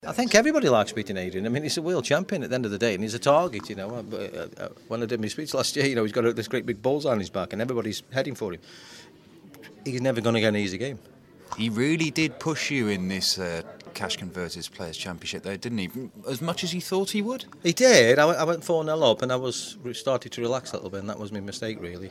I think everybody likes beating Adrian. I mean, he's a world champion at the end of the day, and he's a target, When I did my speech last year, he's got this great big bullseye on his back, and everybody's heading for him. He's never going to get an easy game. He really did push you in this Cash Converters Players' Championship, though, didn't he? As much as you thought he would? He did. I went 4-0 up, and I started to relax a little bit, and that was my mistake, really.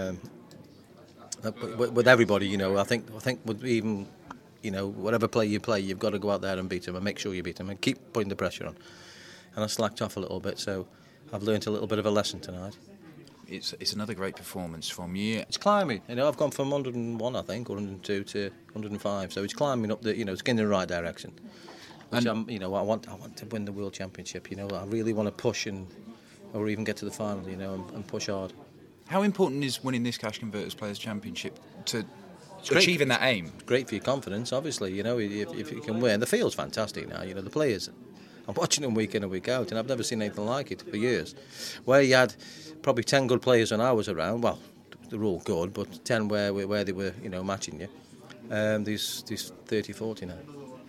With everybody, I think with even... whatever play you play, you've got to go out there and beat them and make sure you beat them and keep putting the pressure on. And I slacked off a little bit, so I've learnt a little bit of a lesson tonight. It's another great performance from you. It's climbing. I've gone from 101, I think, 102 to 105. So it's climbing up. It's going in the right direction. Which I want to win the World Championship. I really want to push or even get to the final. And push hard. How important is winning this Cash Converters Players' Championship to achieving that aim? It's great for your confidence, obviously. If you can win, the field's fantastic now. The players, I'm watching them week in and week out, and I've never seen anything like it for years. Where you had probably 10 good players when I was around. Well, they're all good, but 10 where they were, matching you. These 30, 40 now.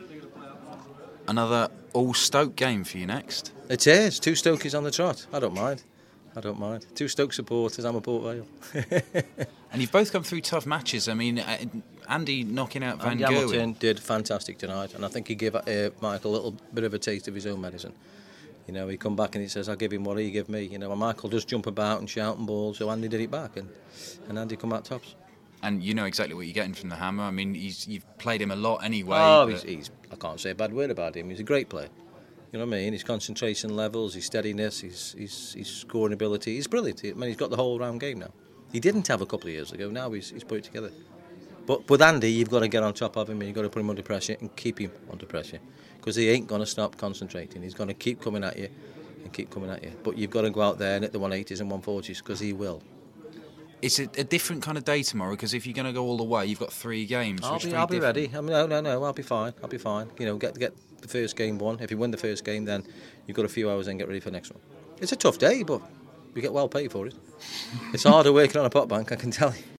Another all-Stoke game for you next. It is. 2 Stokies on the trot. I don't mind. 2 Stoke supporters, I'm a Port Vale. And you've both come through tough matches. I mean, Andy knocking out Van Gerwen. Hamilton did fantastic tonight, and I think he gave Michael a little bit of a taste of his own medicine. He come back and he says, I'll give him what he give me. And Michael does jump about and shout and ball, so Andy did it back, and Andy come out tops. And you know exactly what you're getting from the Hammer. I mean, you've played him a lot anyway. Oh, I can't say a bad word about him. He's a great player. You know what I mean? His concentration levels, his steadiness, his scoring ability. He's brilliant. He's got the whole round game now. He didn't have a couple of years ago. Now he's put it together. But with Andy, you've got to get on top of him and you've got to put him under pressure and keep him under pressure. Because he ain't going to stop concentrating. He's going to keep coming at you and keep coming at you. But you've got to go out there and hit the 180s and 140s because he will. It's a different kind of day tomorrow because if you're going to go all the way, you've got 3 games. I'll be ready. No, I'll be fine. Get the first game won. If you win the first game, then you've got a few hours and get ready for the next one. It's a tough day, but you get well paid for it. It's harder working on a pot bank, I can tell you.